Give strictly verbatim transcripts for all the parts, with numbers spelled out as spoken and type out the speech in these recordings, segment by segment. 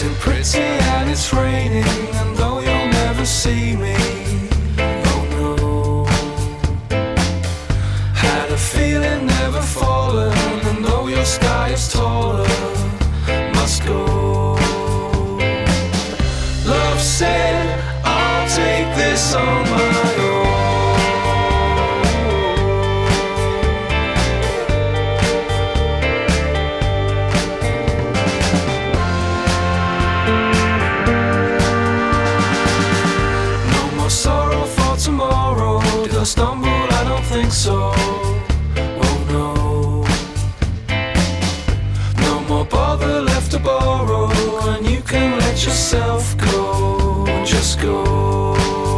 Isn't pretty and it's raining, and though you'll never see me, oh no. Had a feeling never fallen, and though your sky is taller, must go. Love said, I'll take this on my own. Tomorrow, did I stumble? I don't think so. Oh no. No more bother left to borrow, and you can let yourself go. Just go.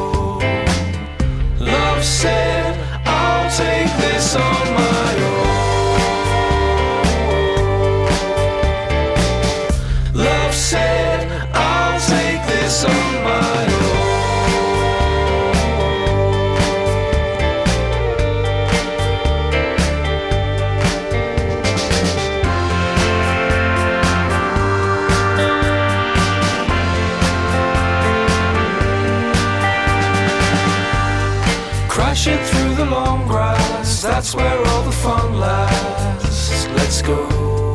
Love said, I'll take this on my own. Love said, I'll take this on my own. Crashing through the long grass, that's where all the fun lasts. Let's go.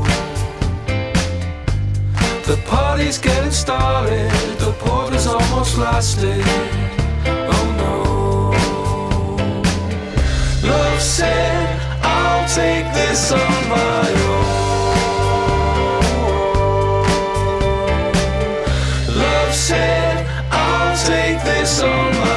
The party's getting started, the porter's almost lasted. Oh no. Love said, I'll take this on my own. Love said, I'll take this on my own.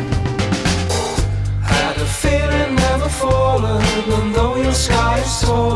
And though your sky is tall,